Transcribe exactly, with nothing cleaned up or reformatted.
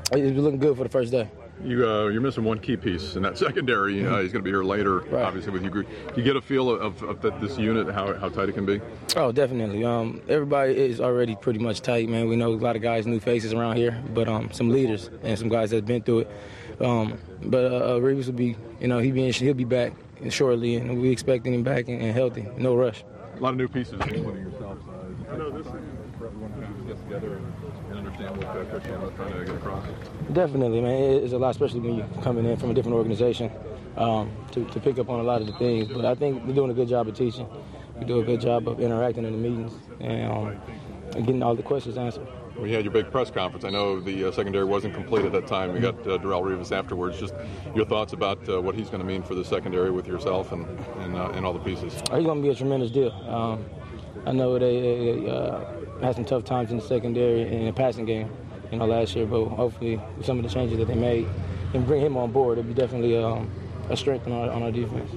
It's looking good for the first day. You, uh, you're missing one key piece in that secondary. Mm-hmm. Uh, he's going to be here later, right. Obviously, with you. Do you get a feel of, of, of this unit, how, how tight it can be? Oh, definitely. Um, everybody is already pretty much tight, man. We know a lot of guys, new faces around here, but um, some leaders and some guys that have been through it. Um, but uh, Revis will be, you know, he be, he'll be back shortly, and we expecting him back and, and healthy. No rush. A lot of new pieces, including yourself. Uh, I know this is for everyone to get together and, and understand what uh, Coach Hamlet's trying to get across. Definitely, man. It's a lot, especially when you're coming in from a different organization, um, to, to pick up on a lot of the things. But I think we're doing a good job of teaching. We do a good job of interacting in the meetings and, um, and getting all the questions answered. We had your big press conference. I know the uh, secondary wasn't complete at that time. We got uh, Darrelle Revis afterwards. Just your thoughts about uh, what he's going to mean for the secondary with yourself and and, uh, and all the pieces. Oh, he's going to be a tremendous deal. Um, I know they, they uh, had some tough times in the secondary and in the passing game, you know, last year. But hopefully, with some of the changes that they made, and bring him on board, it'll be definitely um, a strength on our, on our defense.